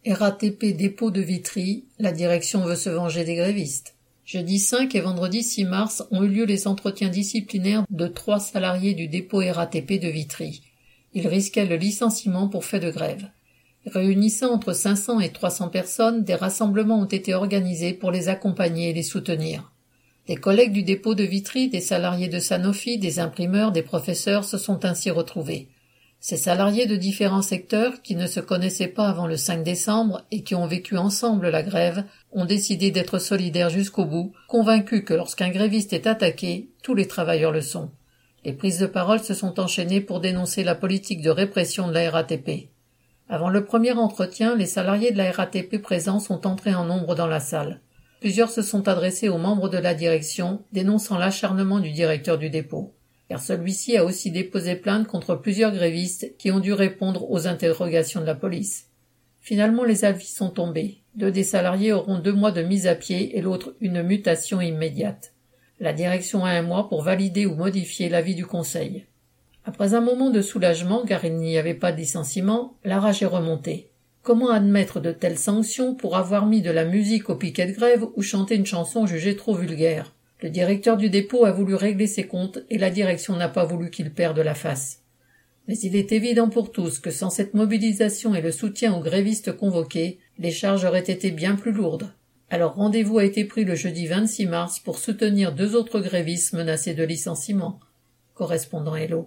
RATP dépôt de Vitry, la direction veut se venger des grévistes. Jeudi 5 et vendredi 6 mars ont eu lieu les entretiens disciplinaires de 3 salariés du dépôt RATP de Vitry. Ils risquaient le licenciement pour fait de grève. Réunissant entre 500 et 300 personnes, des rassemblements ont été organisés pour les accompagner et les soutenir. Des collègues du dépôt de Vitry, des salariés de Sanofi, des imprimeurs, des professeurs se sont ainsi retrouvés. Ces salariés de différents secteurs, qui ne se connaissaient pas avant le 5 décembre et qui ont vécu ensemble la grève, ont décidé d'être solidaires jusqu'au bout, convaincus que lorsqu'un gréviste est attaqué, tous les travailleurs le sont. Les prises de parole se sont enchaînées pour dénoncer la politique de répression de la RATP. Avant le premier entretien, les salariés de la RATP présents sont entrés en nombre dans la salle. Plusieurs se sont adressés aux membres de la direction, dénonçant l'acharnement du directeur du dépôt. Car celui-ci a aussi déposé plainte contre plusieurs grévistes qui ont dû répondre aux interrogations de la police. Finalement, les avis sont tombés. 2 des salariés auront 2 mois de mise à pied et l'autre une mutation immédiate. La direction a 1 mois pour valider ou modifier l'avis du conseil. Après un moment de soulagement, car il n'y avait pas de licenciement, la rage est remontée. Comment admettre de telles sanctions pour avoir mis de la musique au piquet de grève ou chanter une chanson jugée trop vulgaire? Le directeur du dépôt a voulu régler ses comptes et la direction n'a pas voulu qu'il perde la face. Mais il est évident pour tous que sans cette mobilisation et le soutien aux grévistes convoqués, les charges auraient été bien plus lourdes. Alors rendez-vous a été pris le jeudi 26 mars pour soutenir 2 autres grévistes menacés de licenciement. Correspondant Hello.